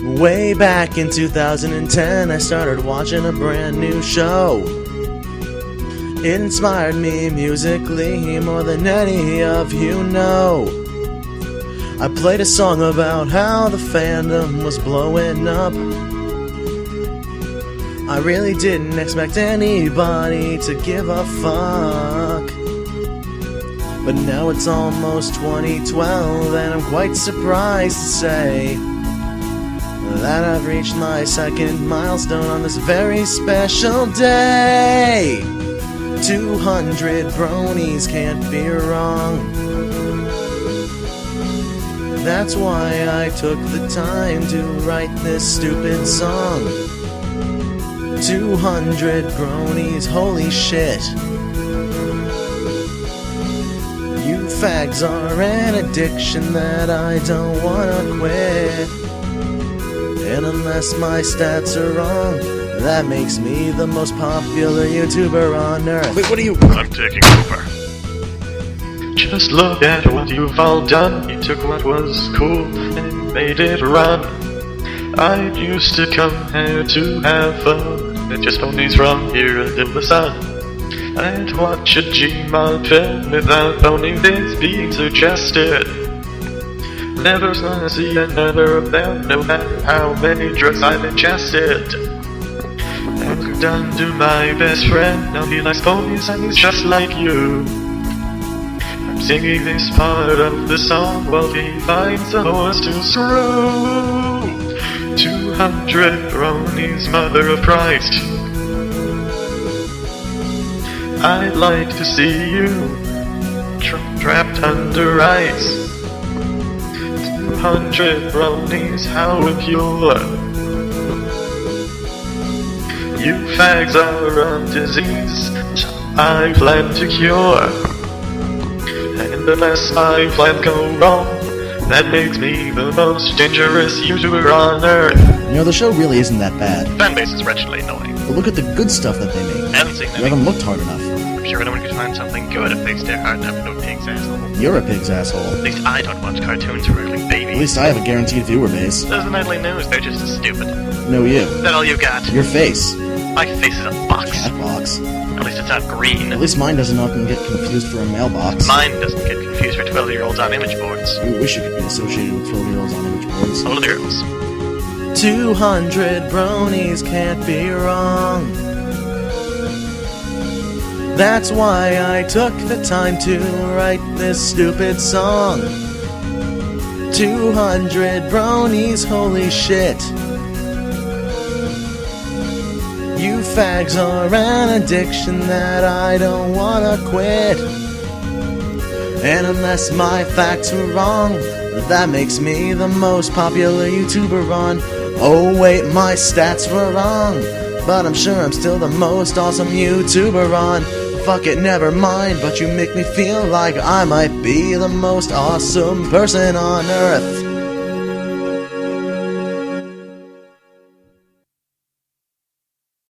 Way back in 2010, I started watching a brand new show. It inspired me musically more than any of you know. I played a song about how the fandom was blowing up. I really didn't expect anybody to give a fuck. But now it's almost 2012 and I'm quite surprised to say that I've reached my second milestone on this very special day. 200 bronies can't be wrong. That's why I took the time to write this stupid song. 200 bronies, holy shit. You fags are an addiction that I don't wanna quit. And unless my stats are wrong, that makes me the most popular YouTuber on earth. Wait, what are you? I'm taking over. Just look at what you've all done. You took what was cool and made it run. I used to come here to have fun, and just ponies from here until the sun. I'd watch a Gmod film without pony things being suggested. Never gonna see another of them, no matter how many drugs I've ingested. I've done to my best friend, now he likes ponies and he's just like you. I'm singing this part of the song while he finds a horse to screw. 200 bronies, mother of Christ. I'd like to see you trapped under ice. 200 bronies, how impure. You fags are a disease I plan to cure. And unless my plans go wrong, that makes me the most dangerous YouTuber on earth. You know, the show really isn't that bad. Fanbase is wretchedly annoying. But look at the good stuff that they make. I haven't seen You any. haven't looked hard enough. I'm sure anyone could find something good if they stare hard enough into a pig's asshole. You're a pig's asshole. At least I don't watch cartoons for ugly At babies. least I have a guaranteed viewer base. Those are nightly news, they're just as stupid. No, you. Is that all you got? Your face. My face is a box. That box. At least it's not green. At least mine doesn't often get confused for a mailbox. Mine doesn't get confused for 12-year-olds on image boards. You wish you could be associated with 12-year-olds on image boards. All the girls. 200 bronies can't be wrong. That's why I took the time to write this stupid song. 200 bronies, holy shit. You fags are an addiction that I don't wanna quit. And unless my facts were wrong, that makes me the most popular YouTuber on. Oh wait, my stats were wrong, but I'm sure I'm still the most awesome YouTuber on. Fuck it, never mind, but you make me feel like I might be the most awesome person on earth.